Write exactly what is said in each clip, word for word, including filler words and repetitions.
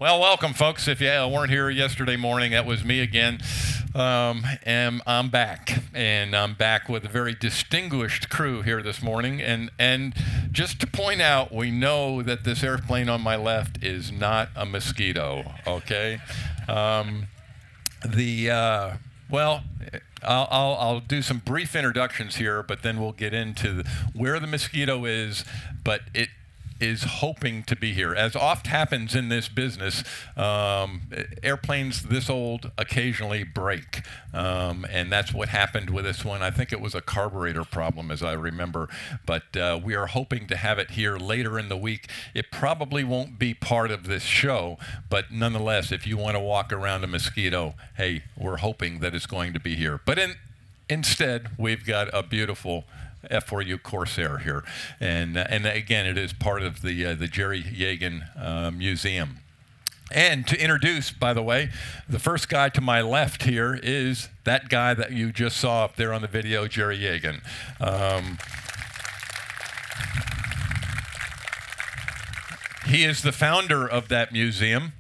Well, welcome, folks. If you weren't here yesterday morning, that was me again. Um, and I'm back, and I'm back with a very distinguished crew here this morning. And and just to point out, we know that this airplane on my left is not a Mosquito. Okay, um, the uh, well. I'll, I'll, I'll do some brief introductions here, but then we'll get into where the Mosquito is. But it is hoping to be here. As oft happens in this business, um, airplanes this old occasionally break. Um, and that's what happened with this one. I think it was a carburetor problem, as I remember. But uh, we are hoping to have it here later in the week. It probably won't be part of this show, but nonetheless, if you want to walk around a Mosquito, hey, we're hoping that it's going to be here. But in, instead, we've got a beautiful F four U Corsair here, and uh, and again, it is part of the uh, the Jerry Yeagan uh, Museum. And to introduce, by the way, the first guy to my left here is that guy that you just saw up there on the video, Jerry Yeagan. Um, he is the founder of that museum.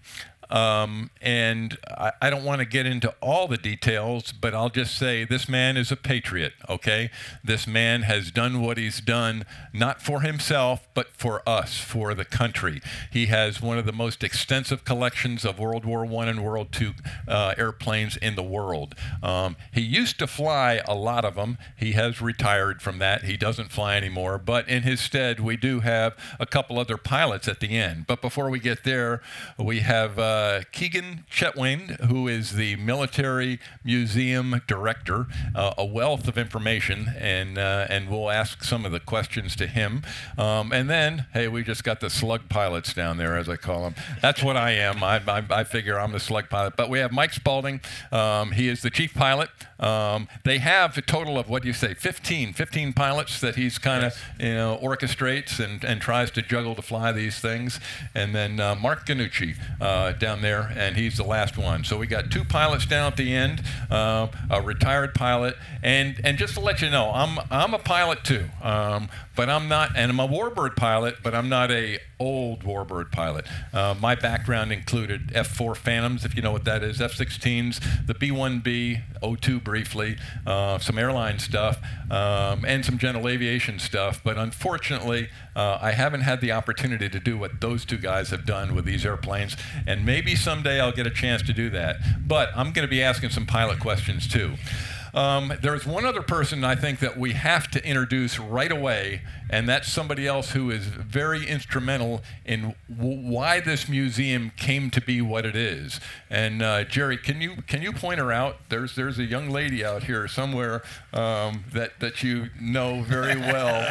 Um, and I, I don't want to get into all the details, but I'll just say this man is a patriot, okay? This man has done what he's done, not for himself, but for us, for the country. He has one of the most extensive collections of World War One and World Two uh, airplanes in the world. Um, he used to fly a lot of them. He has retired from that. He doesn't fly anymore, but in his stead, we do have a couple other pilots at the end. But before we get there, we have uh, Uh, Keegan Chetwynd, who is the Military Museum Director, uh, a wealth of information, and uh, and we'll ask some of the questions to him. Um, and then, hey, we just got the slug pilots down there, as I call them. That's what I am. I, I, I figure I'm the slug pilot. But we have Mike Spalding. Um, he is the chief pilot. Um, they have a total of, what do you say, fifteen, fifteen pilots that he's kind of, yes. you know, orchestrates and, and tries to juggle to fly these things. And then uh, Mark Ganucci uh, down there, and he's the last one. So we got two pilots down at the end, uh, a retired pilot, and and just to let you know, I'm I'm a pilot too, um, but I'm not, and I'm a Warbird pilot, but I'm not a old Warbird pilot. Uh, my background included F four Phantoms, if you know what that is, F sixteens, the B one B, O two briefly, uh, some airline stuff, um, and some general aviation stuff. But unfortunately, uh, I haven't had the opportunity to do what those two guys have done with these airplanes, and maybe someday I'll get a chance to do that. But I'm going to be asking some pilot questions too. Um, there's one other person I think that we have to introduce right away, and that's somebody else who is very instrumental in w- why this museum came to be what it is. And uh, Jerry, can you can you point her out? There's there's a young lady out here somewhere um, that that you know very well,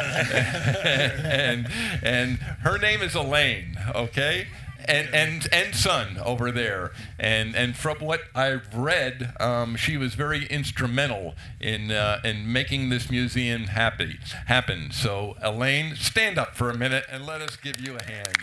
and and her name is Elaine. Okay. And, and and son over there, and and from what I've read, um, she was very instrumental in uh, in making this museum happy happen. So Elaine, stand up for a minute and let us give you a hand.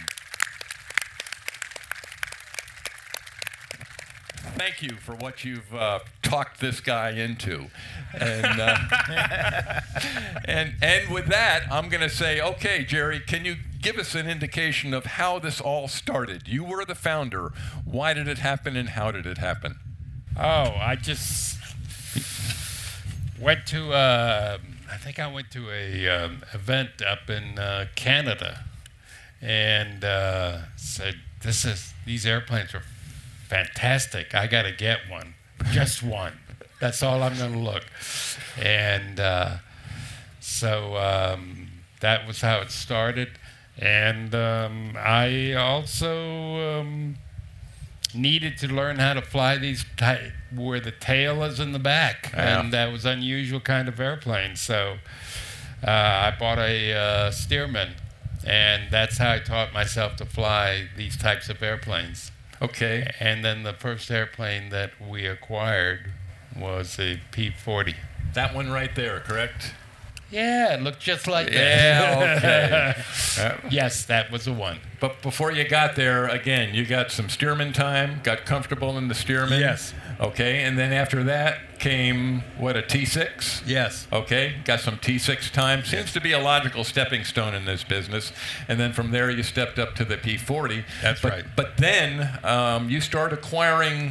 Thank you for what you've uh, talked this guy into, and uh, and and with that, I'm going to say, okay, Jerry, can you give us an indication of how this all started? You were the founder. Why did it happen, and how did it happen? Oh, I just went to, uh, I think I went to a um, event up in uh, Canada, and uh, said, "This is these airplanes are fantastic. I got to get one, just one. That's all I'm going to look." And uh, so um, that was how it started. And um, I also um, needed to learn how to fly these ty- where the tail is in the back, yeah. and that was unusual kind of airplane. So uh, I bought a uh, Stearman, and that's how I taught myself to fly these types of airplanes. Okay. And then the first airplane that we acquired was a P forty. That one right there, correct? Yeah, it looked just like Yeah, that. okay. Yes, that was the one. But before you got there, again, you got some steerman time, got comfortable in the steerman. Yes. Okay, and then after that came, what, a T six? Yes. Okay, got some T six time. Seems to be a logical stepping stone in this business. And then from there, you stepped up to the P forty. That's but, right. But then um, you start acquiring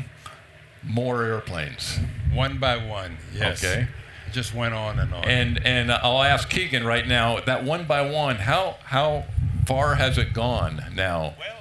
more airplanes. One by one, yes. Okay. It just went on and on. And and I'll ask Keegan right now, that one by one, how how far has it gone now? Well,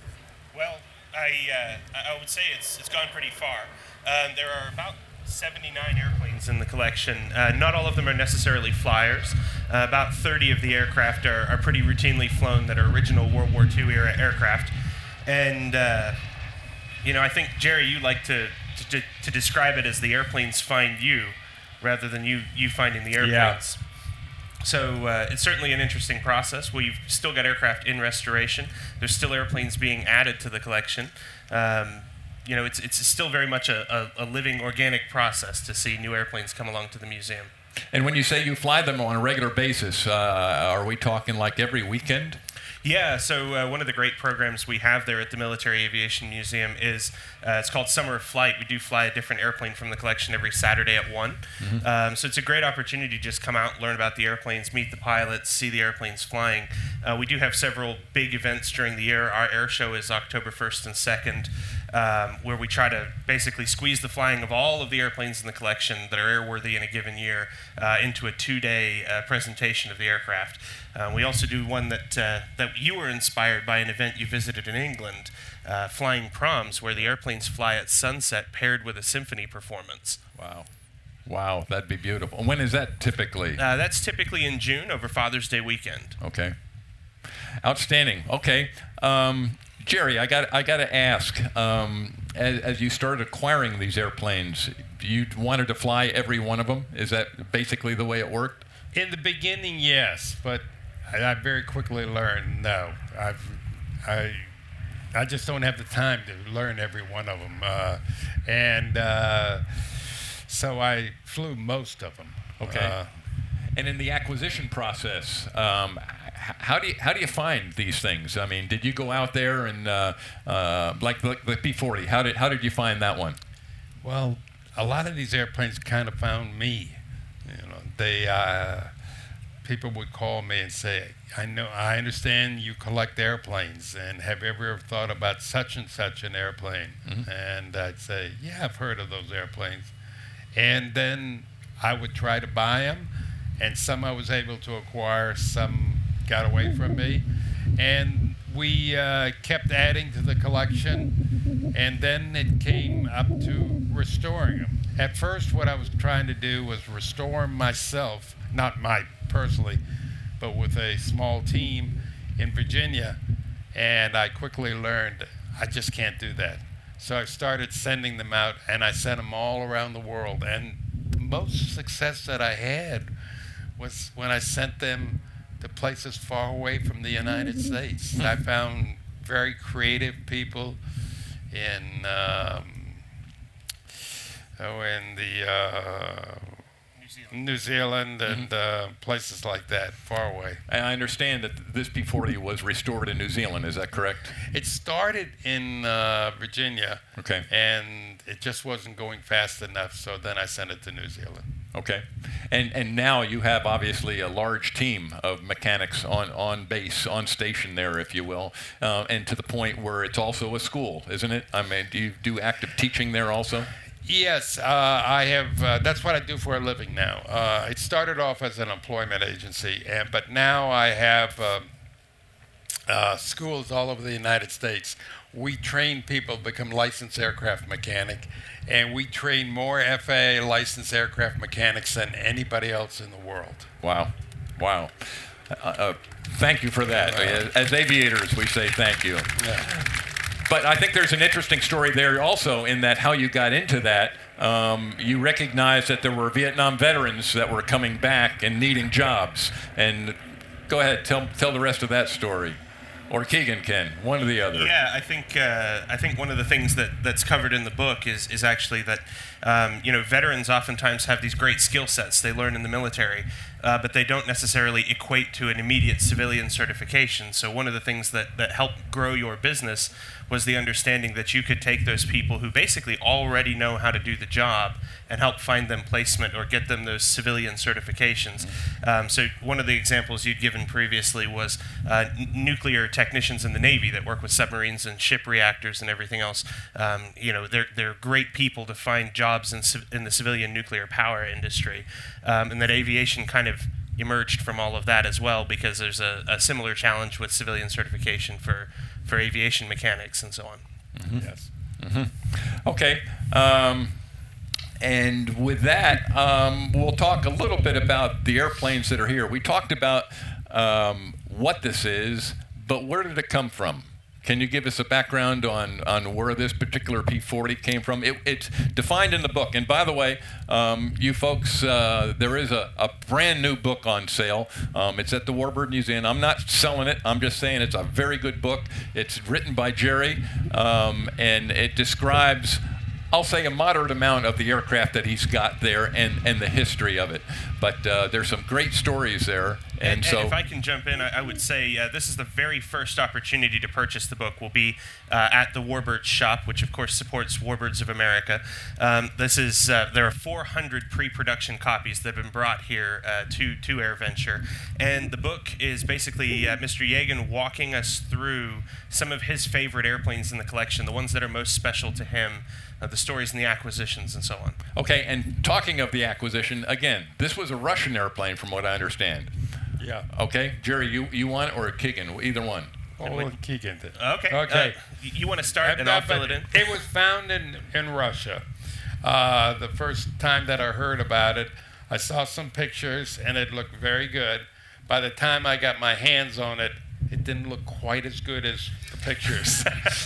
well, I uh, I would say it's it's gone pretty far. Um, there are about seventy-nine airplanes in the collection. Uh, not all of them are necessarily flyers. Uh, about thirty of the aircraft are, are pretty routinely flown that are original World War Two era aircraft. And uh, you know, I think Jerry, you like to, to to describe it as the airplanes find you, rather than you you finding the airplanes. Yeah. So uh, it's certainly an interesting process. We've still got aircraft in restoration. There's still airplanes being added to the collection. Um, you know, it's it's still very much a, a, a living, organic process to see new airplanes come along to the museum. And when you say you fly them on a regular basis, uh, are we talking like every weekend? Yeah, so uh, one of the great programs we have there at the Military Aviation Museum is, uh, it's called Summer of Flight. We do fly a different airplane from the collection every Saturday at one. Mm-hmm. Um, so it's a great opportunity to just come out, learn about the airplanes, meet the pilots, see the airplanes flying. Uh, we do have several big events during the year. Our air show is October first and second, um, where we try to basically squeeze the flying of all of the airplanes in the collection that are airworthy in a given year uh, into a two-day uh, presentation of the aircraft. Uh, we also do one that uh, that you were inspired by an event you visited in England, uh, Flying Proms, where the airplanes fly at sunset paired with a symphony performance. Wow. Wow, that'd be beautiful. And when is that typically? Uh, that's typically in June over Father's Day weekend. Okay. Outstanding. Okay. Um, Jerry, I got I got to ask, um, as, as you started acquiring these airplanes, you wanted to fly every one of them? Is that basically the way it worked? In the beginning, yes, but I, I very quickly learned no. I've, I, I just don't have the time to learn every one of them, uh, and uh, so I flew most of them. Okay. Uh, and in the acquisition process, um, how do you how do you find these things? I mean, did you go out there and uh, uh, like the, the P forty? How did how did you find that one? Well, a lot of these airplanes kind of found me. You know, they uh, people would call me and say, "I know, I understand you collect airplanes, and have you ever thought about such and such an airplane?" Mm-hmm. And I'd say, "Yeah, I've heard of those airplanes." And then I would try to buy them, and some I was able to acquire, some got away from me, and we uh, kept adding to the collection, and then it came up to restoring them. At first, what I was trying to do was restore them myself, not my personally, but with a small team in Virginia, and I quickly learned I just can't do that. So I started sending them out, and I sent them all around the world, and the most success that I had was when I sent them to places far away from the United States. I found very creative people in um, oh, in the uh, New Zealand, New Zealand and mm-hmm. uh, places like that, far away. And I understand that this P forty was restored in New Zealand. Is that correct? It started in uh, Virginia. Okay. And it just wasn't going fast enough, so then I sent it to New Zealand. Okay. And and now you have obviously a large team of mechanics on, on base, on station there, if you will, uh, and to the point where it's also a school, isn't it? I mean, do you do active teaching there also? Yes, uh, I have. Uh, that's what I do for a living now. Uh, it started off as an employment agency, and but now I have uh, uh, schools all over the United States. We train people to become licensed aircraft mechanic, and we train more F A A licensed aircraft mechanics than anybody else in the world. Wow, wow. Uh, uh, thank you for that. As, as aviators, we say thank you. Yeah. But I think there's an interesting story there also in that how you got into that. Um, you recognized that there were Vietnam veterans that were coming back and needing jobs. And go ahead, tell tell the rest of that story. Or Keegan can, one or the other. Yeah, I think uh, I think one of the things that, that's covered in the book is is actually that um, you know veterans oftentimes have these great skill sets they learn in the military, uh, but they don't necessarily equate to an immediate civilian certification. So one of the things that, that helped grow your business was the understanding that you could take those people who basically already know how to do the job and help find them placement or get them those civilian certifications. Um, so one of the examples you'd given previously was uh, n- nuclear technicians in the Navy that work with submarines and ship reactors and everything else. Um, you know, they're they're great people to find jobs in civ- in the civilian nuclear power industry, um, and that aviation kind of emerged from all of that as well, because there's a, a similar challenge with civilian certification for for aviation mechanics and so on. Mm-hmm. Yes. Mm-hmm. Okay. Um, and with that, um, we'll talk a little bit about the airplanes that are here. We talked about um, what this is, but where did it come from? Can you give us a background on, on where this particular P forty came from? It, it's defined in the book. And by the way, um, you folks, uh, there is a, a brand new book on sale. Um, it's at the Warbird Museum. I'm not selling it. I'm just saying it's a very good book. It's written by Jerry, um, and it describes, I'll say, a moderate amount of the aircraft that he's got there and, and the history of it. But uh, there's some great stories there. And, and so, and if I can jump in, I, I would say uh, this is the very first opportunity to purchase the book will be uh, at the Warbird shop, which of course supports Warbirds of America. Um, this is uh, there are four hundred pre-production copies that have been brought here uh, to to AirVenture, and the book is basically uh, Mister Yagan walking us through some of his favorite airplanes in the collection, the ones that are most special to him. Uh, the stories and the acquisitions and so on. Okay, and talking of the acquisition, again, this was a Russian airplane from what I understand. Yeah. Okay, Jerry, you, you want it or Keegan? Either one. Oh, well, Keegan did. Okay. Okay. Uh, y- you want to start and Uh, I'll but fill it in? It was found in, in Russia. Uh, the first time that I heard about it, I saw some pictures and it looked very good. By the time I got my hands on it, it didn't look quite as good as the pictures.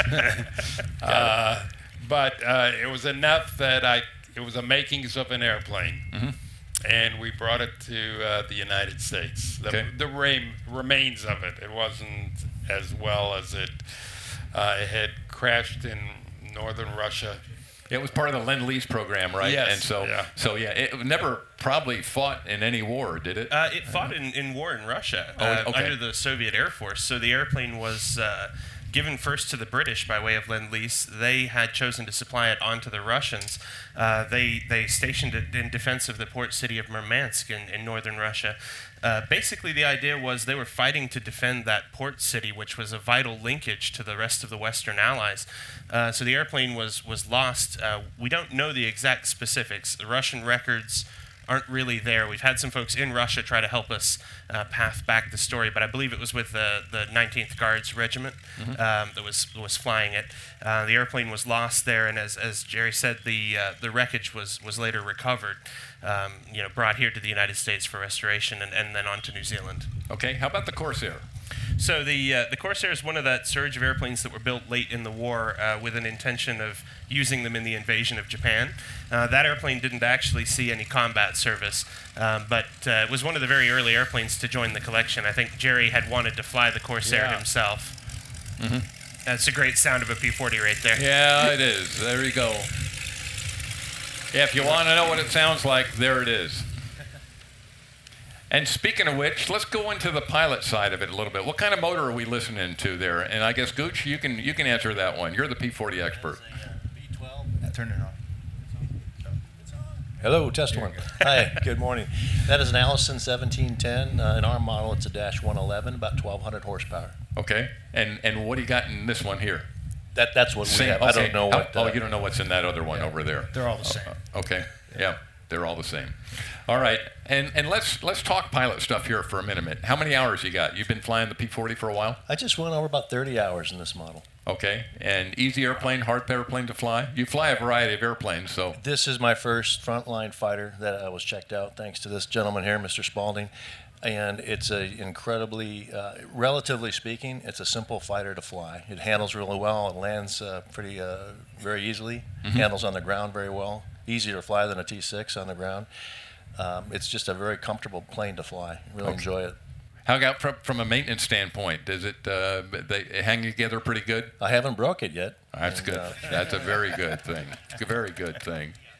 uh, but uh, it was enough that I, it was a makings of an airplane. Mm-hmm. And we brought it to uh, the United States. The, Okay. the rem- remains of it. It wasn't as well as it, uh, it had crashed in northern Russia. It was part of the Lend-Lease program, right? Yes, And so, yeah. so yeah, it never probably fought in any war, did it? Uh, it fought in, in war in Russia Oh, uh, okay. under the Soviet Air Force. So the airplane was uh, given first to the British by way of Lend-Lease. They had chosen to supply it on to the Russians. Uh, they they stationed it in defense of the port city of Murmansk in, in northern Russia. Uh, basically, the idea was they were fighting to defend that port city, which was a vital linkage to the rest of the Western Allies. Uh, so the airplane was was lost. Uh, we don't know the exact specifics. The Russian records aren't really there. We've had some folks in Russia try to help us uh, path back the story, but I believe it was with the, the nineteenth Guards Regiment Mm-hmm. um, that was was flying it. Uh, the airplane was lost there, and as, as Jerry said, the uh, the wreckage was was later recovered, um, you know, brought here to the United States for restoration, and, and then on to New Zealand. Okay, how about the Corsair? So the uh, the Corsair is one of that surge of airplanes that were built late in the war uh, with an intention of using them in the invasion of Japan. Uh, that airplane didn't actually see any combat service, um, but uh, it was one of the very early airplanes to join the collection. I think Jerry had wanted to fly the Corsair Yeah. himself. Mm-hmm. That's a great sound of a P forty right there. Yeah, it is. There you go. Yeah, if you want to know what it sounds like, there it is. And speaking of which, let's go into the pilot side of it a little bit. What kind of motor are we listening to there? And I guess Gooch, you can you can answer that one. You're the P forty expert. B twelve. Turn it on. Hello, test one. Hi, good morning. That is an Allison seventeen ten. Uh, in our model, it's a Dash one eleven, about twelve hundred horsepower. Okay. And and what do you got in this one here? That that's what we Same- have. I okay. don't know How- what. oh, uh, you don't know what's in that other one over there. They're all the same. Uh, okay. Yeah, they're all the same. All right. And and let's let's talk pilot stuff here for a minute. How many hours you got? You've been flying the P forty for a while? I just went over about thirty hours in this model. Okay. And easy airplane, hard airplane to fly? You fly a variety of airplanes, so. This is my first frontline fighter that I was checked out, thanks to this gentleman here, Mister Spalding. And it's a incredibly, uh, relatively speaking, it's a simple fighter to fly. It handles really well. It lands uh, pretty, uh, very easily. Mm-hmm. Handles on the ground very well. Easier to fly than a T six on the ground. Um, it's just a very comfortable plane to fly. Really Okay. enjoy it. How about from, from a maintenance standpoint? Does it uh, they hang together pretty good? I haven't broke it yet. That's And, good. uh, That's a very good thing. A very good thing.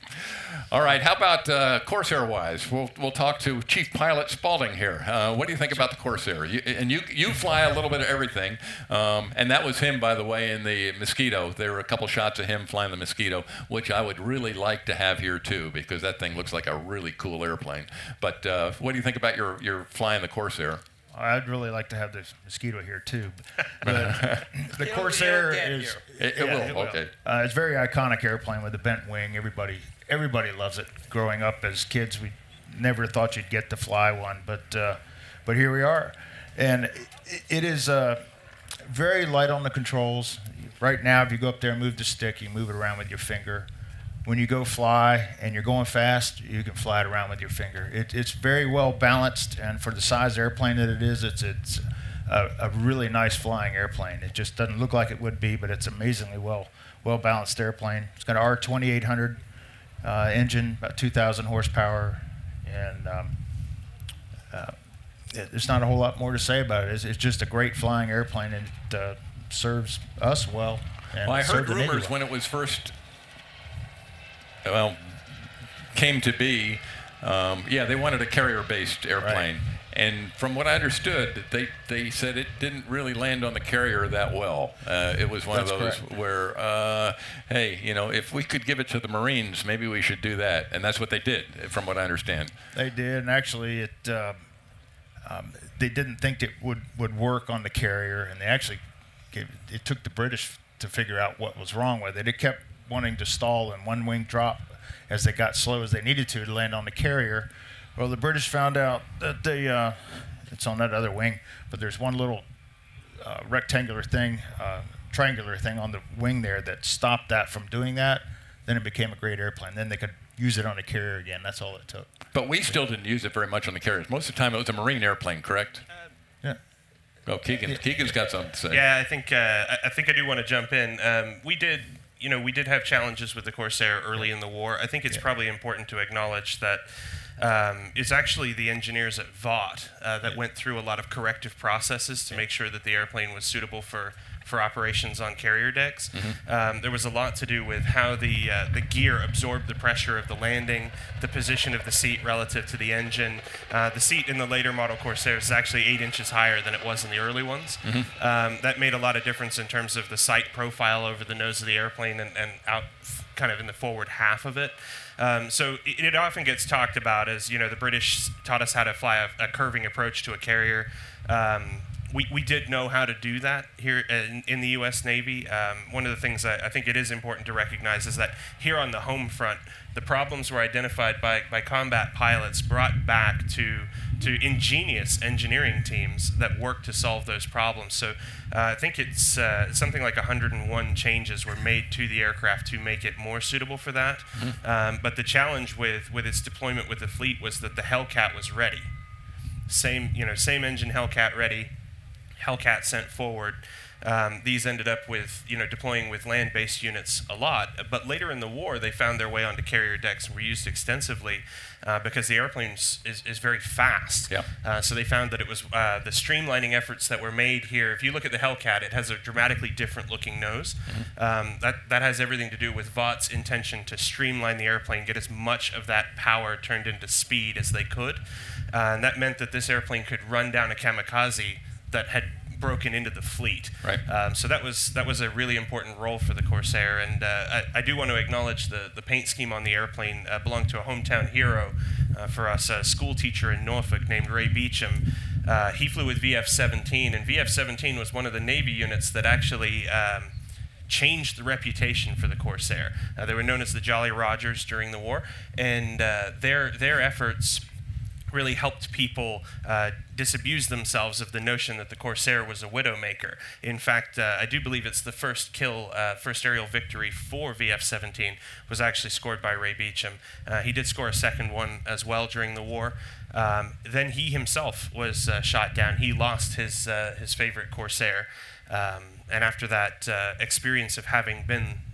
All right. How about uh, Corsair-wise? We'll we'll talk to Chief Pilot Spaulding here. Uh, what do you think about the Corsair? You, and you you fly a little bit of everything, um, and that was him, by the way, in the Mosquito. There were a couple shots of him flying the Mosquito, which I would really like to have here too, because that thing looks like a really cool airplane. But uh, what do you think about your your flying the Corsair? I'd really like to have the Mosquito here too. But the Corsair is it, it yeah, will it will. okay. Uh, it's a very iconic airplane with the bent wing. Everybody everybody loves it. Growing up as kids, we never thought you'd get to fly one, but uh, but here we are, and it, it is uh, very light on the controls. Right now, if you go up there and move the stick, you move it around with your finger. When you go fly and you're going fast, you can fly it around with your finger. It, it's very well balanced, and for the size airplane that it is, it's it's a, a really nice flying airplane. It just doesn't look like it would be, but it's amazingly well well balanced airplane. It's got an R twenty-eight hundred uh, engine, about two thousand horsepower, and um, uh, it, there's not a whole lot more to say about it. It's, it's just a great flying airplane, and it uh, serves us well. And Well, I it heard served the Navy rumors well. when it was first, well, came to be, um, yeah, they wanted a carrier-based airplane. Right. And from what I understood, they, they said it didn't really land on the carrier that well. Uh, it was one That's of those correct. where, uh, hey, you know, if we could give it to the Marines, maybe we should do that. And that's what they did, from what I understand. They did, and actually, it uh, um, they didn't think it would, would work on the carrier, and they actually gave, it took the British to figure out what was wrong with it. It kept wanting to stall and one wing drop as they got slow as they needed to to land on the carrier. Well, the British found out that they uh, it's on that other wing, but there's one little uh, rectangular thing, uh, triangular thing on the wing there that stopped that from doing that. Then it became a great airplane. Then they could use it on the carrier again. That's all it took. But we still didn't use it very much on the carriers. Most of the time, it was a Marine airplane, correct? Yeah. Oh, Keegan. Keegan's got something to say. Yeah, I think uh, I- I think I do want to jump in. Um, we did, you know, we did have challenges with the Corsair early in the war. I think it's Yeah. probably important to acknowledge that um, it's actually the engineers at Vought uh, that went through a lot of corrective processes to make sure that the airplane was suitable for. for operations on carrier decks. Mm-hmm. Um, there was a lot to do with how the uh, the gear absorbed the pressure of the landing, the position of the seat relative to the engine. Uh, the seat in the later model Corsairs is actually eight inches higher than it was in the early ones. Mm-hmm. Um, that made a lot of difference in terms of the sight profile over the nose of the airplane and, and out f- kind of in the forward half of it. Um, so it, it often gets talked about as, you know, the British taught us how to fly a, a curving approach to a carrier. Um, We, we did know how to do that here in, in the U S Navy. Um, one of the things that I think it is important to recognize is that here on the home front, the problems were identified by, by combat pilots, brought back to to ingenious engineering teams that worked to solve those problems. So uh, I think it's uh, something like one hundred one changes were made to the aircraft to make it more suitable for that. Mm-hmm. Um, but the challenge with, with its deployment with the fleet was that the Hellcat was ready. Same, you know, same engine Hellcat ready. Hellcat sent forward. Um, these ended up with, you know, deploying with land-based units a lot. But later in the war, they found their way onto carrier decks and were used extensively uh, because the airplane is, is very fast. Yep. Uh, so they found that it was uh, the streamlining efforts that were made here. If you look at the Hellcat, it has a dramatically different-looking nose. Mm-hmm. Um, that that has everything to do with Vought's intention to streamline the airplane, get as much of that power turned into speed as they could, uh, and that meant that this airplane could run down a kamikaze that had broken into the fleet. Right. Um, so that was that was a really important role for the Corsair, and uh, I, I do want to acknowledge the, the paint scheme on the airplane uh, belonged to a hometown hero uh, for us, a school teacher in Norfolk named Ray Beecham. Uh, he flew with V F seventeen, and V F seventeen was one of the Navy units that actually um, changed the reputation for the Corsair. Uh, they were known as the Jolly Rogers during the war, and uh, their their efforts really helped people uh, disabuse themselves of the notion that the Corsair was a widowmaker. In fact, uh, I do believe it's the first kill, uh, first aerial victory for V F seventeen was actually scored by Ray Beecham. Uh, he did score a second one as well during the war. Um, then he himself was uh, shot down. He lost his uh, his favorite Corsair. Um, and after that uh, experience of having been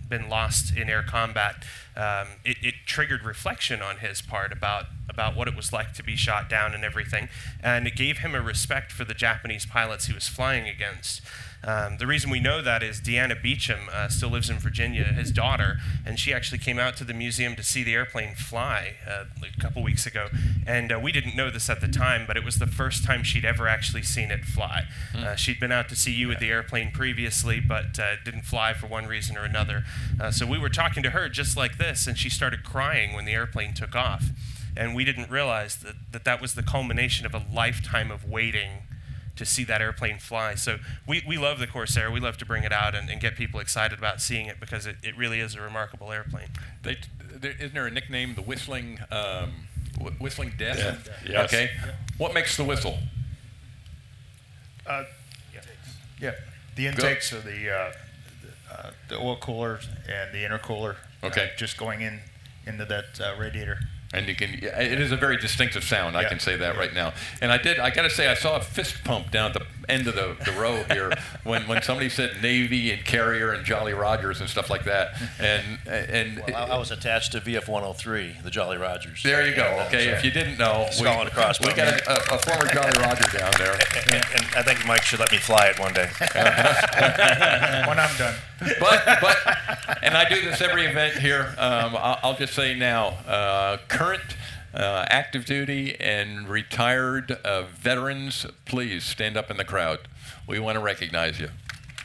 been lost in air combat, um, it, it triggered reflection on his part about about what it was like to be shot down and everything, and it gave him a respect for the Japanese pilots he was flying against. Um, the reason we know that is Deanna Beecham uh, still lives in Virginia, his daughter, and she actually came out to the museum to see the airplane fly uh, like a couple weeks ago. And uh, we didn't know this at the time, but it was the first time she'd ever actually seen it fly. Mm. Uh, she'd been out to see you with the airplane previously, but uh, didn't fly for one reason or another. Uh, so we were talking to her just like this, and she started crying when the airplane took off. And we didn't realize that that, that was the culmination of a lifetime of waiting to see that airplane fly. So we, we love the Corsair. We love to bring it out and, and get people excited about seeing it because it, it really is a remarkable airplane. They, there, isn't there a nickname, the Whistling um, wh- Whistling Death? Yeah. Yes. Okay. Yeah. What makes the whistle? Uh, yeah. yeah. The intakes are the, uh, the, uh, the oil cooler and the intercooler. Okay. Uh, just going in into that uh, radiator. And you can, it is a very distinctive sound, I yeah. can say that yeah. right now. And I did, I got to say, I saw a fist pump down at the end of the, the row here when, when somebody said Navy and Carrier and Jolly Rogers and stuff like that. And, and well, I, I was attached to V F one oh three, the Jolly Rogers. There you go, okay. So, if you didn't know, we, we got a, a, a former Jolly Roger down there. And, and I think Mike should let me fly it one day. When I'm done. But, but, and I do this every event here. Um, I'll, I'll just say now, uh, current uh, active duty and retired uh, veterans, please stand up in the crowd. We want to recognize you.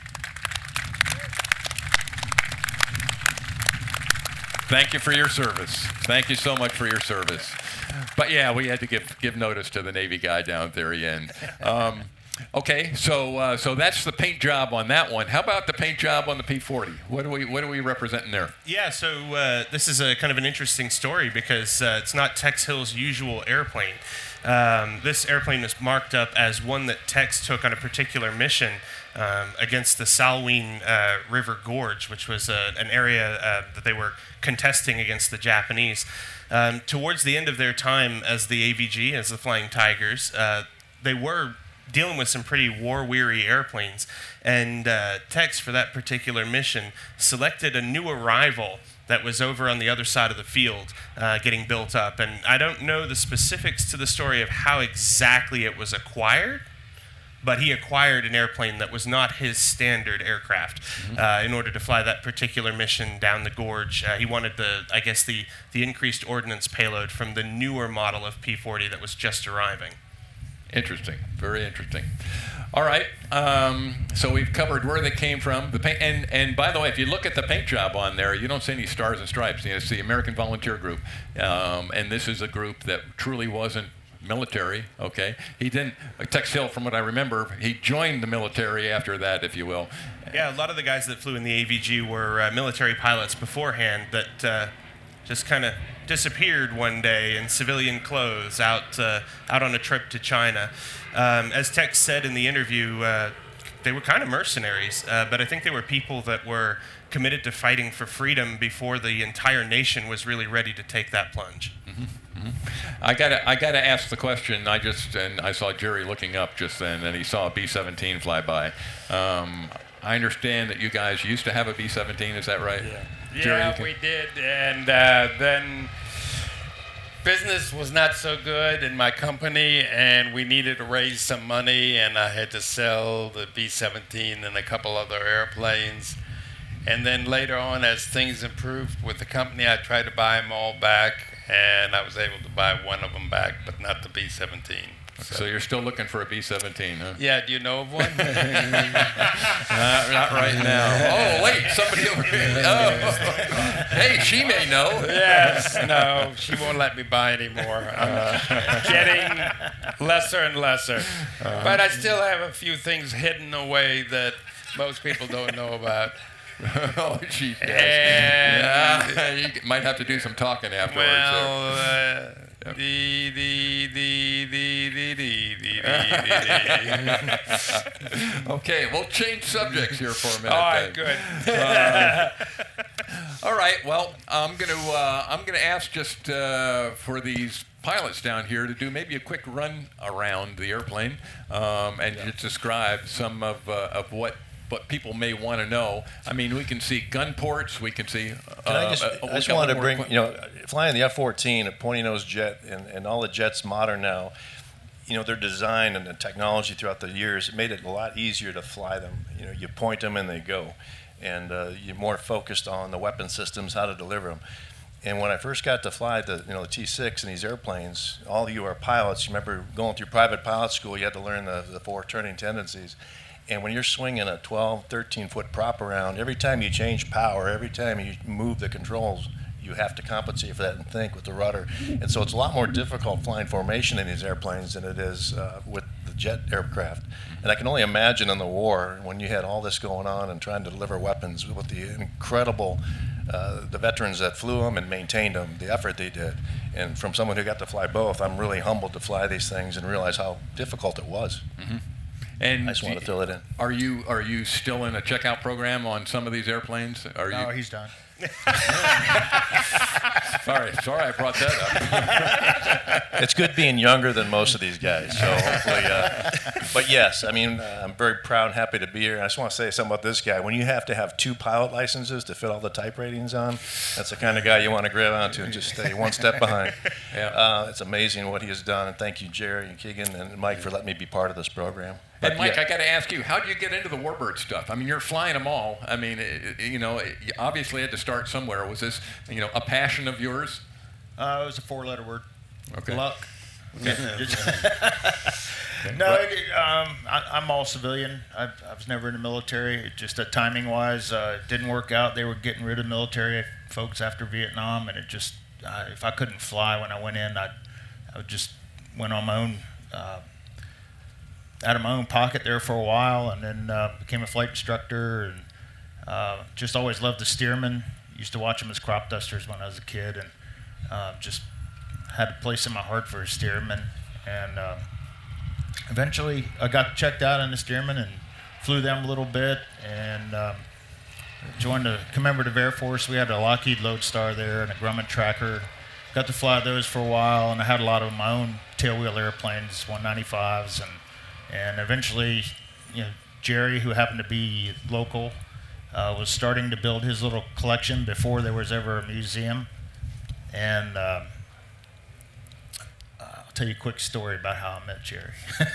Thank you for your service. Thank you so much for your service. But yeah, we had to give give notice to the Navy guy down at the very end. Um, Okay, so uh, so that's the paint job on that one. How about the paint job on the P forty? What do we what are we representing there? Yeah, so uh, this is a kind of an interesting story because uh, it's not Tex Hill's usual airplane. Um, this airplane is marked up as one that Tex took on a particular mission um, against the Salween uh, River Gorge, which was uh, an area uh, that they were contesting against the Japanese. Um, towards the end of their time as the A V G, as the Flying Tigers, uh, they were dealing with some pretty war-weary airplanes, and uh, Tex, for that particular mission, selected a new arrival that was over on the other side of the field uh, getting built up. And I don't know the specifics to the story of how exactly it was acquired, but he acquired an airplane that was not his standard aircraft mm-hmm. uh, in order to fly that particular mission down the gorge. Uh, he wanted the, I guess, the, the increased ordnance payload from the newer model of P forty that was just arriving. Interesting, very interesting. All right, um, so we've covered where they came from. The paint, and and by the way, if you look at the paint job on there, you don't see any stars and stripes. You know, it's the American Volunteer Group, um, and this is a group that truly wasn't military. Okay, he didn't. Tex Hill, from what I remember, he joined the military after that, if you will. Yeah, a lot of the guys that flew in the A V G were uh, military pilots beforehand that uh, just kind of disappeared one day in civilian clothes out uh, out on a trip to China. Um, as Tex said in the interview, uh, they were kind of mercenaries, uh, but I think they were people that were committed to fighting for freedom before the entire nation was really ready to take that plunge. Mm-hmm. Mm-hmm. I gotta I gotta ask the question. I just and I saw Jerry looking up just then, and he saw a B seventeen fly by. Um, I understand that you guys used to have a B seventeen. Is that right? Yeah. Jerry, yeah, we did, and uh, then business was not so good in my company, and we needed to raise some money, and I had to sell the B seventeen and a couple other airplanes. And then later on, as things improved with the company, I tried to buy them all back, and I was able to buy one of them back, but not the B seventeen. So, so you're still looking for a B seventeen, huh? Yeah, do you know of one? uh, not right now. Oh, wait, somebody over here. Oh. Hey, she may know. Yes, no, she won't let me buy anymore. I'm getting lesser and lesser. Uh, but I still have a few things hidden away that most people don't know about. Oh, she does. And yeah, you might have to do some talking afterwards. Well, uh, yep. the, the, the, the, the, the, the, the. Okay, we'll change subjects here for a minute. All right, then. good. Uh, all right, well, I'm going to uh, I'm going to ask just uh, for these pilots down here to do maybe a quick run around the airplane um, and yeah. just describe some of uh, of what what people may want to know. I mean, we can see gun ports. We can see. Uh, Can I just, uh, I we just got wanted one to more bring, que- you know, flying the F fourteen, a pointy nose jet, and, and all the jets modern now, you know, their design and the technology throughout the years made it a lot easier to fly them. You know, you point them and they go. And uh, you're more focused on the weapon systems, how to deliver them. And when I first got to fly the, you know, the T six and these airplanes, all of you are pilots. You remember going through private pilot school, you had to learn the, the four turning tendencies. And when you're swinging a twelve, thirteen foot prop around, every time you change power, every time you move the controls, you have to compensate for that and think with the rudder. And so it's a lot more difficult flying formation in these airplanes than it is uh, with the jet aircraft. And I can only imagine in the war when you had all this going on and trying to deliver weapons with the incredible, uh, the veterans that flew them and maintained them, the effort they did. And from someone who got to fly both, I'm really humbled to fly these things and realize how difficult it was. Mm-hmm. And I just want to throw it in. Are you are you still in a checkout program on some of these airplanes? Are No, you? he's done. Sorry, sorry, I brought that up. It's good being younger than most of these guys. So hopefully, uh, but yes, I mean, uh, I'm very proud and happy to be here. And I just want to say something about this guy. When you have to have two pilot licenses to fit all the type ratings on, that's the kind of guy you want to grab onto and just stay one step behind. Yeah. Uh, it's amazing what he has done. And thank you, Jerry and Keegan and Mike, for letting me be part of this program. But And Mike, yeah. I got to ask you, how did you get into the warbird stuff? I mean, you're flying them all. I mean, it, it- you know, you obviously had to start somewhere. Was this, you know, a passion of yours? Uh, it was a four-letter word. Okay. Luck. no, it, um, I, I'm all civilian. I, I was never in the military. It just uh, timing-wise, uh, it didn't work out. They were getting rid of military folks after Vietnam, and it just, uh, if I couldn't fly when I went in, I, I just went on my own, uh, out of my own pocket there for a while, and then uh, became a flight instructor, and uh, just always loved the Stearman. Used to watch them as crop dusters when I was a kid, and uh, just had a place in my heart for a Stearman. And uh, eventually I got checked out on the Stearman and flew them a little bit, and um, joined the Commemorative Air Force. We had a Lockheed Lodestar there and a Grumman Tracker. Got to fly those for a while, and I had a lot of my own tailwheel airplanes, one ninety-fives, and and eventually, you know, Jerry, who happened to be local, uh, was starting to build his little collection before there was ever a museum. And uh, I'll tell you a quick story about how I met Jerry.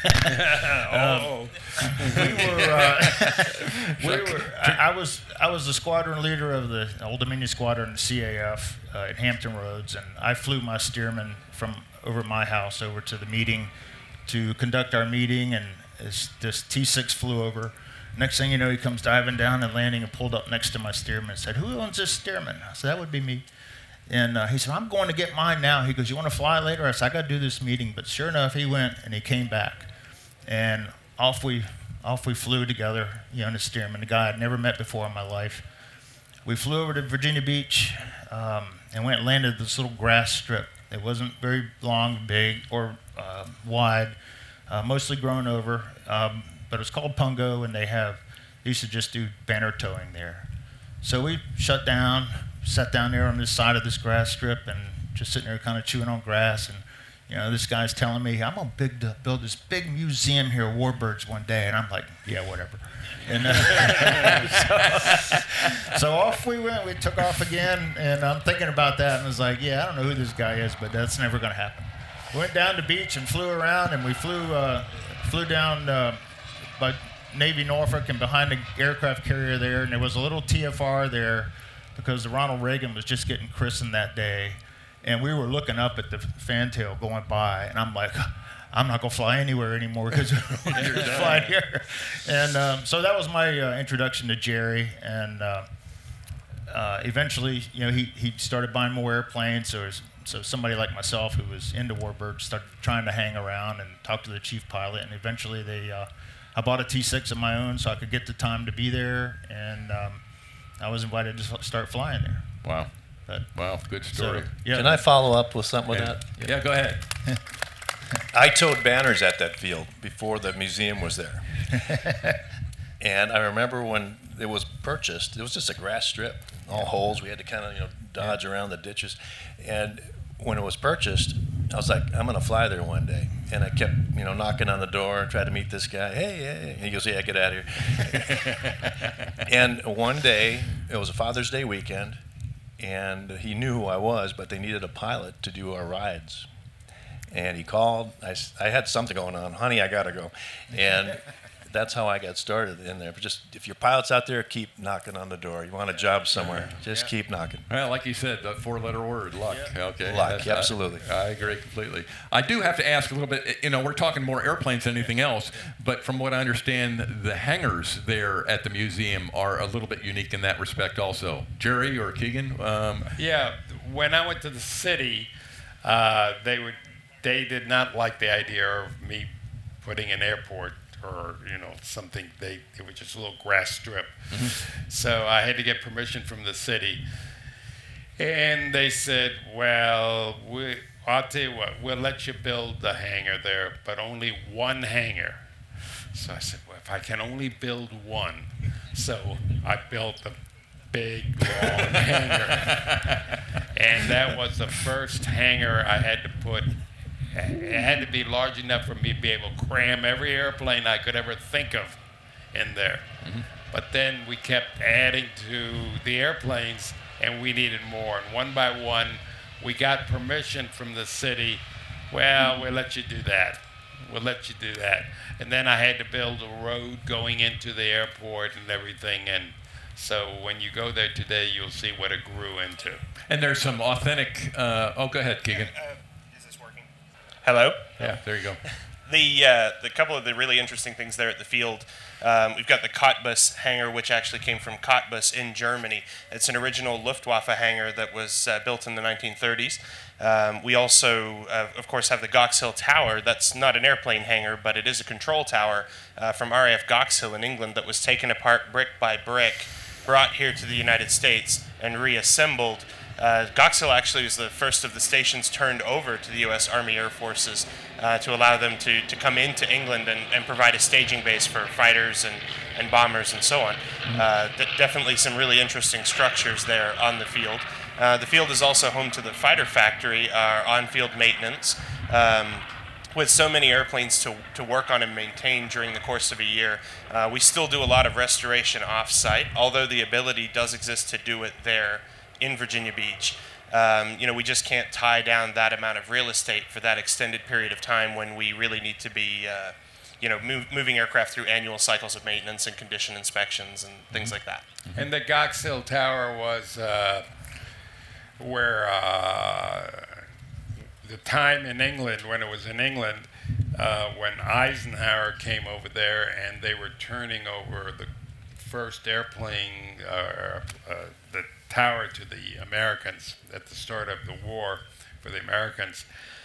Oh, we were, uh, we were I, I was I was the squadron leader of the Old Dominion Squadron C A F uh, at Hampton Roads, and I flew my Stearman from over my house over to the meeting to conduct our meeting, and as this T six flew over. Next thing you know, he comes diving down and landing and pulled up next to my Stearman and said, "Who owns this Stearman?" I said, "That would be me." And uh, he said, "I'm going to get mine now." He goes, "You want to fly later?" I said, "I got to do this meeting." But sure enough, he went and he came back, and off we off we flew together, you know, in the Stearman, the guy I'd never met before in my life. We flew over to Virginia Beach um, and went and landed this little grass strip. It wasn't very long, big, or uh, wide, uh, mostly grown over, um, but it's called Pungo, and they have they used to just do banner towing there. So we shut down, sat down there on this side of this grass strip, and just sitting there kind of chewing on grass. And you know, this guy's telling me, "I'm gonna big to build this big museum here, Warbirds, one day." And I'm like, "Yeah, whatever." And uh, so, so off we went. We took off again, and I'm thinking about that, and I was like, "Yeah, I don't know who this guy is, but that's never gonna happen." We went down the beach and flew around, and we flew uh, flew down uh, by Navy Norfolk and behind the aircraft carrier there, and there was a little T F R there because the Ronald Reagan was just getting christened that day, and we were looking up at the fantail going by, and I'm like, "I'm not gonna fly anywhere anymore because we're just flying here." And um, so that was my uh, introduction to Jerry, and uh, uh, eventually, you know, he he started buying more airplanes. So, was, so somebody like myself who was into Warbirds started trying to hang around and talk to the chief pilot, and eventually they, uh, I bought a T six of my own so I could get the time to be there, and um, I was invited to start flying there. Wow. But, Wow, good story. so, yeah. Can I follow up with something with that? Yeah, go ahead. I towed banners at that field before the museum was there. And I remember when it was purchased, it was just a grass strip, all holes. We had to kind of, you know, dodge around the ditches. And when it was purchased, I was like, I'm gonna fly there one day, and I kept, you know, knocking on the door and tried to meet this guy. Hey, hey, and he goes, yeah, get out of here. And one day, it was a Father's Day weekend, and he knew who I was, but they needed a pilot to do our rides. And he called. I, s- I had something going on. Honey, I gotta go. And that's how I got started in there. But just if your pilot's out there, keep knocking on the door. You want a job somewhere, just Yeah. keep knocking. Well, like you said, the four-letter word, luck. Okay. Luck, That's- I- absolutely. I, agree completely. I do have to ask a little bit. You know, we're talking more airplanes than anything else, but from what I understand, the hangars there at the museum are a little bit unique in that respect, also. Jerry or Keegan? Um, Yeah, when I went to the city, uh, they would they did not like the idea of me putting an airport or you know something. They it was just a little grass strip, so I had to get permission from the city, and they said, "Well, we I'll tell you what, we'll let you build the hangar there, but only one hangar." So I said, "Well, if I can only build one," so I built a big long hangar, and that was the first hangar I had to put. It had to be large enough for me to be able to cram every airplane I could ever think of in there. But then we kept adding to the airplanes, and we needed more. And one by one, we got permission from the city. Well, we'll let you do that. We'll let you do that. And then I had to build a road going into the airport and everything. And so when you go there today, you'll see what it grew into. and there's some authentic. Uh, oh, go ahead, Keegan. Uh, is this working? Hello? Yeah, there you go. The uh, the couple of the really interesting things there at the field, um, we've got the Cottbus hangar, which actually came from Cottbus in Germany. It's an original Luftwaffe hangar that was uh, built in the nineteen thirties. Um, we also, uh, of course, have the Goxhill Tower. That's not an airplane hangar, but it is a control tower uh, from R A F Goxhill in England that was taken apart brick by brick, brought here to the United States, and reassembled. Uh, Goxhill actually was the first of the stations turned over to the U S Army Air Forces uh, to allow them to, to come into England and, and provide a staging base for fighters and, and bombers and so on. Uh, d- definitely some really interesting structures there on the field. Uh, the field is also home to the Fighter Factory, our on-field maintenance. Um, with so many airplanes to, to work on and maintain during the course of a year, uh, we still do a lot of restoration off-site, although the ability does exist to do it there in Virginia Beach. Um, you know, we just can't tie down that amount of real estate for that extended period of time when we really need to be, uh, you know, move, moving aircraft through annual cycles of maintenance and condition inspections and things like that. And the Goxhill Tower was uh, where uh, the time in England, when it was in England, uh, when Eisenhower came over there and they were turning over the first airplane, uh, uh, the tower to the Americans at the start of the war for the Americans.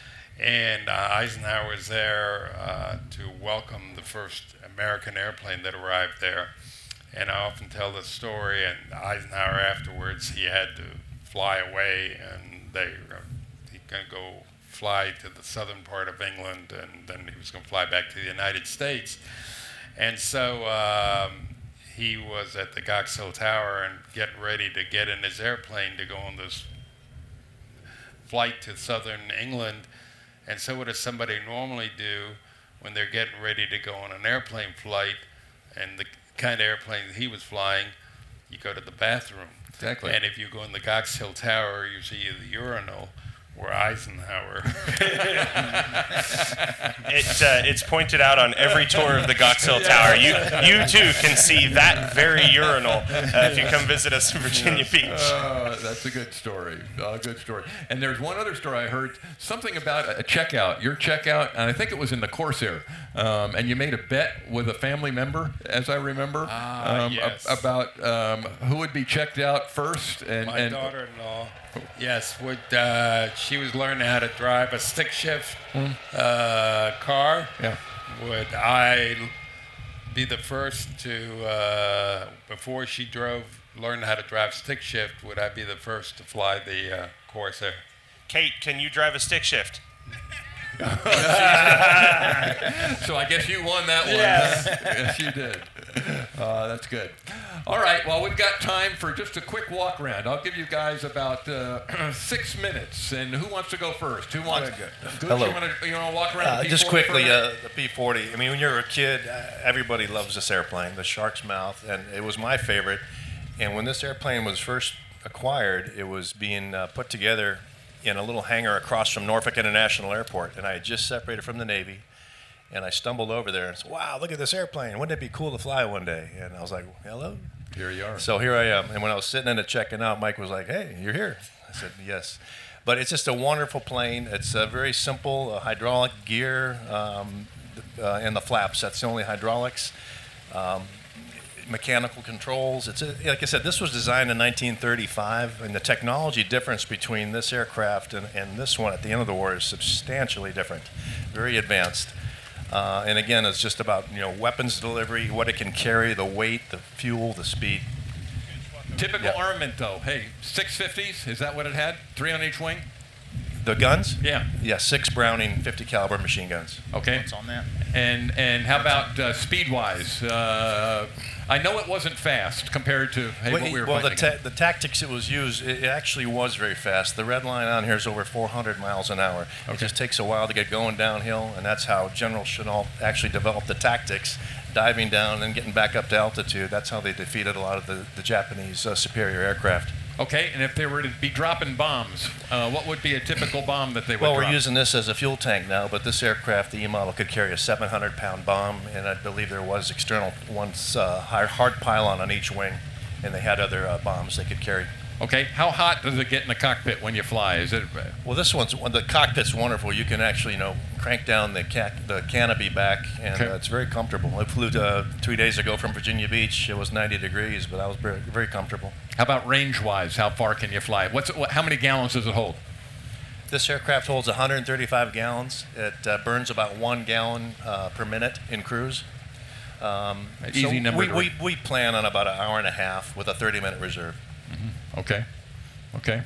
And uh, Eisenhower was there uh, to welcome the first American airplane that arrived there. And I often tell the story, and Eisenhower afterwards, he had to fly away, and they uh, he going to go fly to the southern part of England, and then he was going to fly back to the United States. And so um, he was at the Goxhill Tower and getting ready to get in his airplane to go on this flight to southern England. And so what does somebody normally do when they're getting ready to go on an airplane flight, and the kind of airplane that he was flying, you go to the bathroom. Exactly. And if you go in the Goxhill Tower, you see the urinal where Eisenhower. It, uh, it's pointed out on every tour of the Goxhill Tower. You you too can see that very urinal uh, if you come visit us in Virginia Beach. Uh, that's a good story. A good story. And there's one other story I heard, something about a checkout, your checkout, and I think it was in the Corsair. Um, and you made a bet with a family member, as I remember, Ah, um, yes. ab- about um, who would be checked out first. And, My and daughter-in-law, yes, would uh, she was learning how to drive a stick shift uh, car. Yeah. Would I be the first to, uh, before she drove, learn how to drive stick shift, would I be the first to fly the uh, Corsair? Kate, can you drive a stick shift? So I guess you won that one. Yes. Yes, you did. Uh, that's good. All right. Well, we've got time for just a quick walk around. I'll give you guys about uh, six minutes. And who wants to go first? Who wants? Okay. Gooch, Hello. You want to you want to walk around? Uh, the just P forty quickly, for a minute? uh, the P forty. I mean, when you're a kid, uh, everybody loves this airplane, the Shark's Mouth, and it was my favorite. And when this airplane was first acquired, it was being uh, put together in a little hangar across from Norfolk International Airport, and I had just separated from the Navy. And I stumbled over there and said, wow, look at this airplane. Wouldn't it be cool to fly one day? And I was like, hello? Here you are. So here I am. And when I was sitting in it checking out, Mike was like, hey, you're here. I said, yes. But it's just a wonderful plane. It's a very simple uh, hydraulic gear um, uh, in the flaps. That's the only hydraulics. Um, mechanical controls. It's a, like I said, this was designed in nineteen thirty-five, and the technology difference between this aircraft and, and this one at the end of the war is substantially different, very advanced. Uh, and again, it's just about, you know, weapons delivery, what it can carry, the weight, the fuel, the speed. Typical Yeah. armament, though. Hey, six fifties, is that what it had? Three on each wing? The guns? Yeah. Yeah, six Browning fifty caliber machine guns. Okay. What's on that? And and how about uh, speed-wise? Uh, I know it wasn't fast compared to hey, well, what we were well the, fighting. ta- the tactics it was used, it, it actually was very fast. The red line on here is over four hundred miles an hour. Okay. It just takes a while to get going downhill, and that's how General Chennault actually developed the tactics, diving down and then getting back up to altitude. That's how they defeated a lot of the, the Japanese uh, superior aircraft. Okay, and if they were to be dropping bombs, uh, what would be a typical bomb that they would Well, drop? we're using this as a fuel tank now, but this aircraft, the E model, could carry a seven hundred pound bomb, and I believe there was external ones, uh, hard hard pylon on each wing, and they had other uh, bombs they could carry. Okay, how hot does it get in the cockpit when you fly? Is it? Well, this one's the cockpit's wonderful. You can actually, you know, crank down the ca- the canopy back, and Okay. uh, it's very comfortable. I flew uh, three days ago from Virginia Beach. It was ninety degrees, but I was very, very comfortable. How about range-wise? How far can you fly? What's it, what, how many gallons does it hold? This aircraft holds one hundred thirty-five gallons. It uh, burns about one gallon uh, per minute in cruise. Um, An so easy number We, to we, read. we plan on about an hour and a half with a thirty minute reserve. Okay, okay.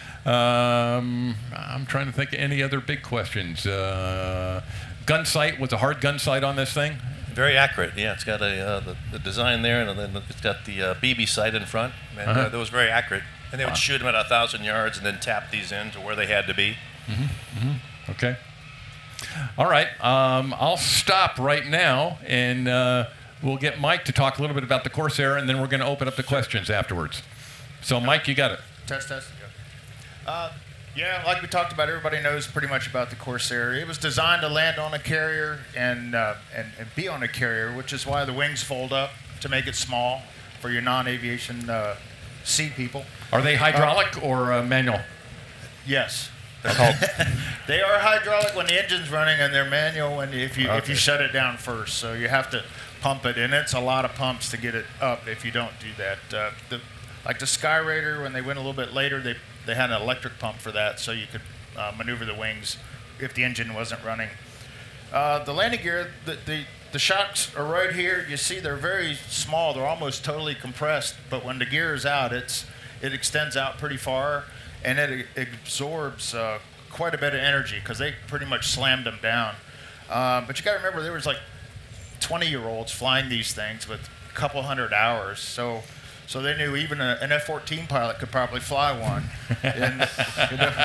Um, I'm trying to think of any other big questions. Uh, gun sight, was a hard gun sight on this thing? Very accurate. Yeah, it's got a uh, the, the design there, and then it's got the uh, B B sight in front, and Uh-huh. uh, that was very accurate. And they would Wow. shoot them at a thousand yards, and then tap these in to where they had to be. Okay. All right. Um, I'll stop right now, and uh, we'll get Mike to talk a little bit about the Corsair, and then we're going to open up the questions afterwards. So, Mike, you got it. Test, test. Uh, yeah, like we talked about, everybody knows pretty much about the Corsair. It was designed to land on a carrier and, uh, and, and be on a carrier, which is why the wings fold up to make it small for your non-aviation uh, sea people. Are they hydraulic or uh, manual? Yes. They're called They are hydraulic when the engine's running, and they're manual when if you if you Okay. shut it down first. So you have to pump it, and it's a lot of pumps to get it up if you don't do that. Uh, the, like the Skyraider, when they went a little bit later, they they had an electric pump for that, so you could uh, maneuver the wings if the engine wasn't running. Uh, the landing gear, the, the the shocks are right here. You see, they're very small. They're almost totally compressed. But when the gear is out, it's it extends out pretty far, and it, it absorbs uh, quite a bit of energy because they pretty much slammed them down. Uh, but you got to remember, there was like twenty-year-olds flying these things with a couple hundred hours. So. So they knew even a, an F fourteen pilot could probably fly one. And, you know,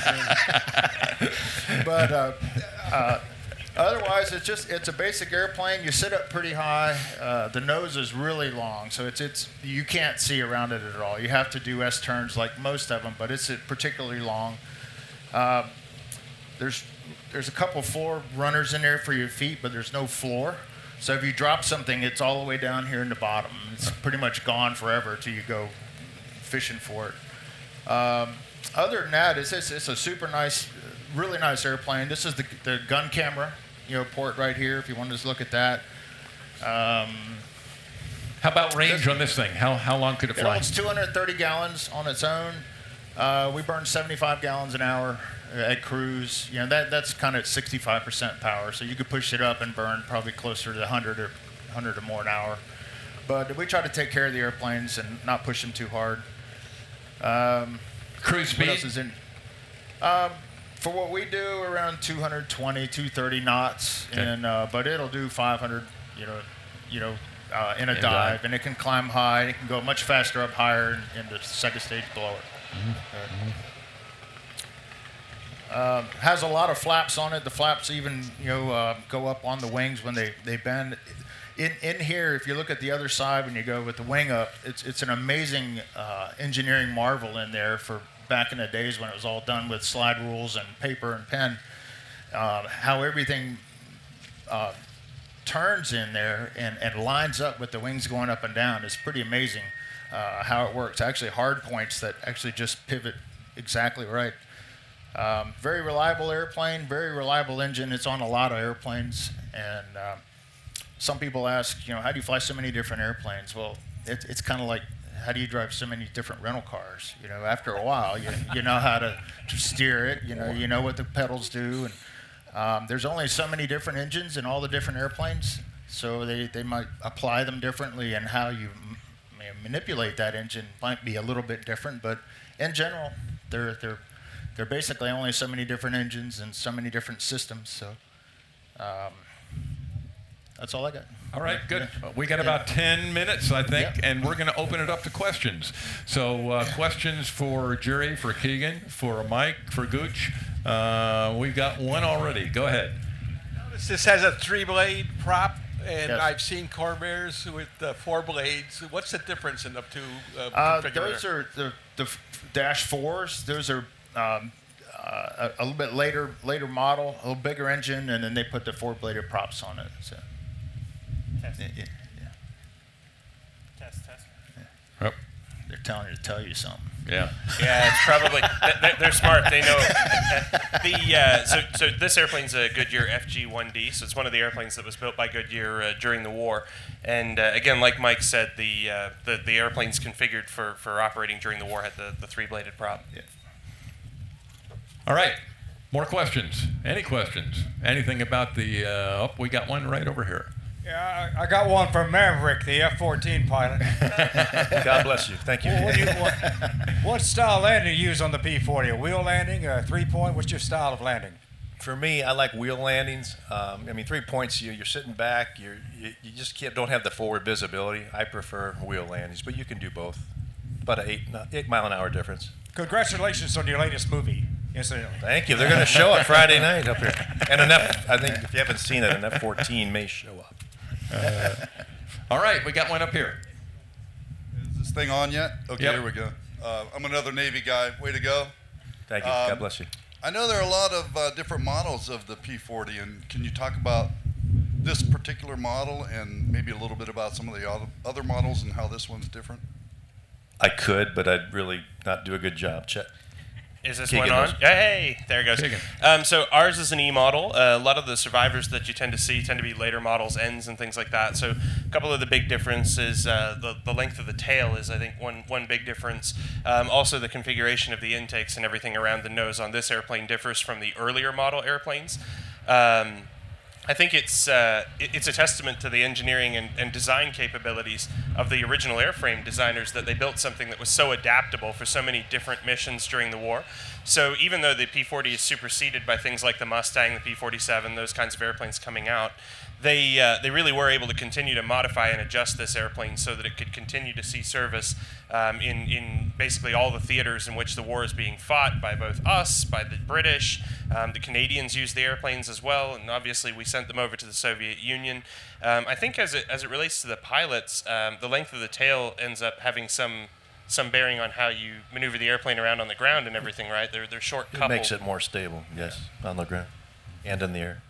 but uh, uh, otherwise, it's just it's a basic airplane. You sit up pretty high. Uh, the nose is really long, so it's it's you can't see around it at all. You have to do S turns like most of them, but it's particularly long. Uh, there's there's a couple floor runners in there for your feet, but there's no floor. So if you drop something, it's all the way down here in the bottom. It's pretty much gone forever till you go fishing for it. Um, other than that, it's, it's, it's a super nice, really nice airplane. This is the, the gun camera, you know, port right here if you wanted to look at that. Um, How about range on this thing? How how long could it it fly? holds two hundred thirty gallons on its own. Uh, we burn seventy-five gallons an hour at cruise. You know, that that's kind of sixty-five percent power, so you could push it up and burn probably closer to one hundred or one hundred or more an hour. But we try to take care of the airplanes and not push them too hard. Um, Cruise what else speed? is in? Um, for what we do, around two hundred twenty, two thirty knots, Okay. and uh, but it'll do five hundred. You know, you know, uh, in a In dive, dive. and it can climb high. It can go much faster up higher in, in the second stage below it. Mm-hmm. Uh, um, has a lot of flaps on it. The flaps even you know uh, go up on the wings when they, they bend. In in here, if you look at the other side when you go with the wing up, it's it's an amazing uh, engineering marvel in there for back in the days when it was all done with slide rules and paper and pen. Uh, how everything uh, turns in there and, and lines up with the wings going up and down is pretty amazing. Uh, how it works. Actually, hard points that actually just pivot exactly right. Um, very reliable airplane, very reliable engine. It's on a lot of airplanes, and um, some people ask, you know, how do you fly so many different airplanes? Well, it, it's kind of like, how do you drive so many different rental cars? You know, after a while, you, you know how to, to steer it. You know, you know what the pedals do, and um, there's only so many different engines in all the different airplanes, so they, they might apply them differently, and how you m- may manipulate that engine might be a little bit different. But in general, they're they're they're basically only so many different engines and so many different systems. So. Um, That's all I got. All right, good. Yeah. We got Yeah. about ten minutes, I think, Yeah. and we're going to open it up to questions. So uh, questions for Jerry, for Keegan, for Mike, for Gooch. Uh, we've got one already. Go ahead. Notice this has a three-blade prop, and Yes. I've seen Corbairs with uh, four blades. What's the difference in the two uh, Uh, configurator? those are the, the f- dash fours. Those are um, uh, a, a little bit later later model, a little bigger engine, and then they put the four-bladed props on it. So. Test, Yeah, yeah, yeah. test, test. Yep. They're telling you to tell you something. Yeah. Yeah, it's probably they're, they're smart. They know the uh, so so this airplane's a Goodyear F G one D. So it's one of the airplanes that was built by Goodyear uh, during the war. And uh, again, like Mike said, the uh, the the airplane's configured for, for operating during the war had the, the three bladed prop. Yeah. All right. More questions? Any questions? Anything about the? Uh, oh, we got one right over here. Yeah, I I got one from Maverick, the F fourteen pilot. God bless you. Thank you. What, do you what, what style landing do you use on the P forty? A wheel landing, a three-point? What's your style of landing? For me, I like wheel landings. Um, I mean, three points, you, you're sitting back. You're, you you just can't, don't have the forward visibility. I prefer wheel landings, but you can do both. About an eight, eight mile an hour difference. Congratulations on your latest movie, incidentally. Thank you. They're going to show it Friday night up here. And an F, I think if you haven't seen it, an F fourteen may show up. Uh, all right, we got one up here. Is this thing on yet? Okay, Yep. here we go. Uh, I'm another Navy guy. Way to go. Thank you. Um, God bless you. I know there are a lot of uh, different models of the P forty, and can you talk about this particular model and maybe a little bit about some of the other- other models and how this one's different? I could, but I'd really not do a good job. Chet. Is this Keegan one on? knows. Hey, there it goes. Keegan. Um, so ours is an E model. Uh, a lot of the survivors that you tend to see tend to be later models, Ns and things like that. So a couple of the big differences, uh, the, the length of the tail is, I think, one, one big difference. Um, also, the configuration of the intakes and everything around the nose on this airplane differs from the earlier model airplanes. Um, I think it's uh, it- it's a testament to the engineering and, and design capabilities of the original airframe designers that they built something that was so adaptable for so many different missions during the war. So even though the P forty is superseded by things like the Mustang, the P forty-seven, those kinds of airplanes coming out, they uh, they really were able to continue to modify and adjust this airplane so that it could continue to see service um, in in basically all the theaters in which the war is being fought by both us, by the British, um, the Canadians used the airplanes as well, and obviously we sent them over to the Soviet Union. Um, I think as it as it relates to the pilots, um, the length of the tail ends up having some some bearing on how you maneuver the airplane around on the ground and everything, right? They're they're short It coupled. makes it more stable, yes, on the ground and in the air.